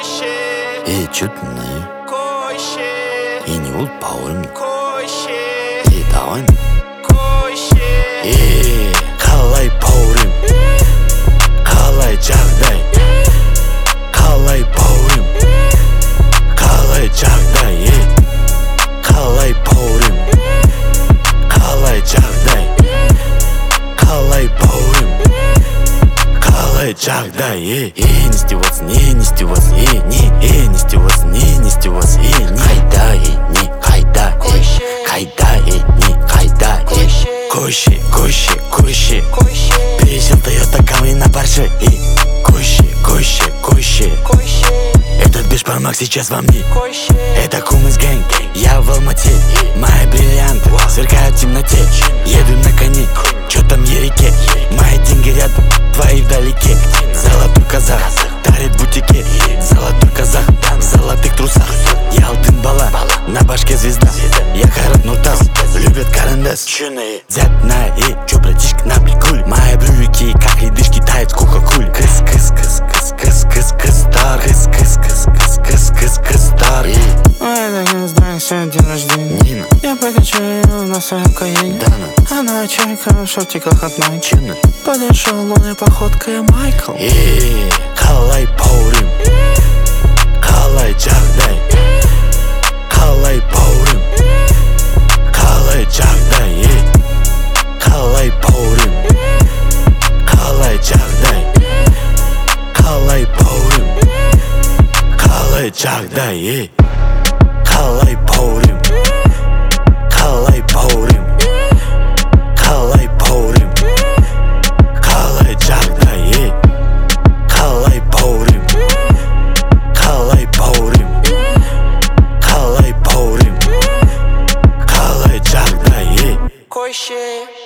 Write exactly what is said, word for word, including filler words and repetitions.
эй, чё ты на? эй, не бол бауырым. эй, давай. эй, қалай бауырым? қалай жағдай? қалай бауырым? қалай жағдай? ей, қалай бауырым? қалай жағдай? қалай бауырым? қалай жағдай? ей, ей, не издеваться, не, не издеваться, ей, не, ей, не издеваться, не, не издеваться, ей, не, қайда, ей, не, қайда, ей, қайда, ей, не, қайда, ей, көше, көше, көше, пересел Тойота Камри на Порше, ей, көше, көше, көше, этот бешбармак сейчас во мне, это Кумыс гэнг, я в Алмате, мои бриллианты сверкают в темноте, еду на коне, чё там ереке, мои деньги рядом, твои вдалеке, золотой казах, дарит в бутике, золотой казах, в золотых трусах, я алтын бала, на башке звезда, я Хайрат Нуртас, любят карандаш, дядь на и, чё, братишка, на приколе, мои брюлики, как ледышки, тают в кока-коле, кыс, кыс, кыс, кыс, кыс, кыс, кыс, стар, кыс, кыс, кыс, кыс, кыс, кыс, кыс, стар. Ой, так не знаю, сегодня день рождения. Нина, Я покачу ее на своем каене. Дана, Она чайка в шортиках от Nike. Чуна, Подошел лунной походкой Майкл. эй, қалай бауырым? қалай жағдай? қалай бауырым? қалай жағдай? ей, қалай бауырым? қалай жағдай? қалай бауырым? қалай жағдай? ей, қалай бауырым? қалай бауырым? қалай бауырым? қалай жағдай? ей, қалай бауырым? қалай бауырым? қалай бауырым? қалай жағдай? ей. Коще.